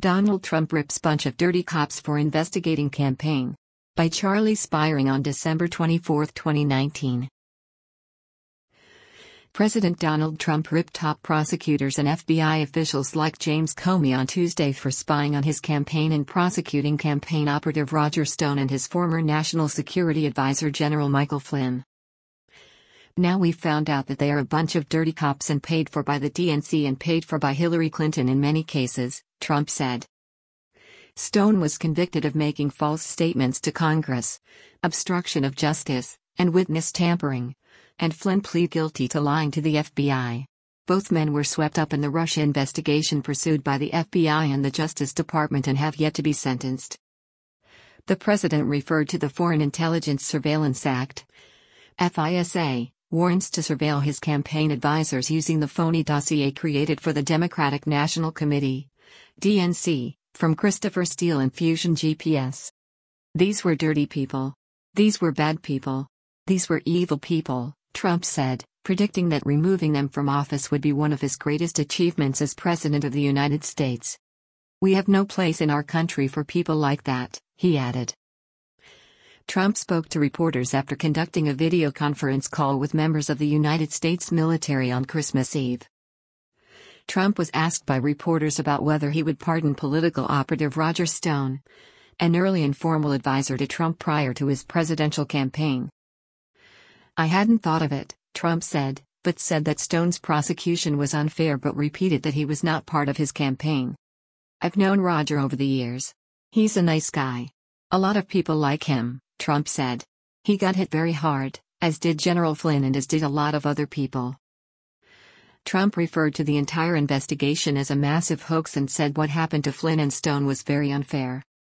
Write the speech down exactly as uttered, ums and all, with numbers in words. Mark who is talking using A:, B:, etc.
A: Donald Trump rips bunch of dirty cops for investigating campaign. By Charlie Spiering on December twenty-fourth, twenty nineteen. President Donald Trump ripped top prosecutors and F B I officials like James Comey on Tuesday for spying on his campaign and prosecuting campaign operative Roger Stone and his former National Security Advisor General Michael Flynn. Now we've found out that they are a bunch of dirty cops and paid for by the D N C and paid for by Hillary Clinton in many cases, Trump said. Stone was convicted of making false statements to Congress, obstruction of justice, and witness tampering, and Flynn pleaded guilty to lying to the F B I. Both men were swept up in the Russia investigation pursued by the F B I and the Justice Department and have yet to be sentenced. The president referred to the Foreign Intelligence Surveillance Act, F I S A, warrants to surveil his campaign advisors using the phony dossier created for the Democratic National Committee, D N C, from Christopher Steele and Fusion G P S. These were dirty people. These were bad people. These were evil people, Trump said, predicting that removing them from office would be one of his greatest achievements as President of the United States. We have no place in our country for people like that, he added. Trump spoke to reporters after conducting a video conference call with members of the United States military on Christmas Eve. Trump was asked by reporters about whether he would pardon political operative Roger Stone, an early informal advisor to Trump prior to his presidential campaign. I hadn't thought of it, Trump said, but said that Stone's prosecution was unfair but repeated that he was not part of his campaign. I've known Roger over the years. He's a nice guy. A lot of people like him, Trump said. He got hit very hard, as did General Flynn and as did a lot of other people. Trump referred to the entire investigation as a massive hoax and said what happened to Flynn and Stone was very unfair.